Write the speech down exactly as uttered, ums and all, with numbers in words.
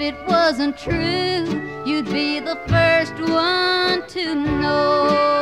it wasn't true, you'd be the first one to know.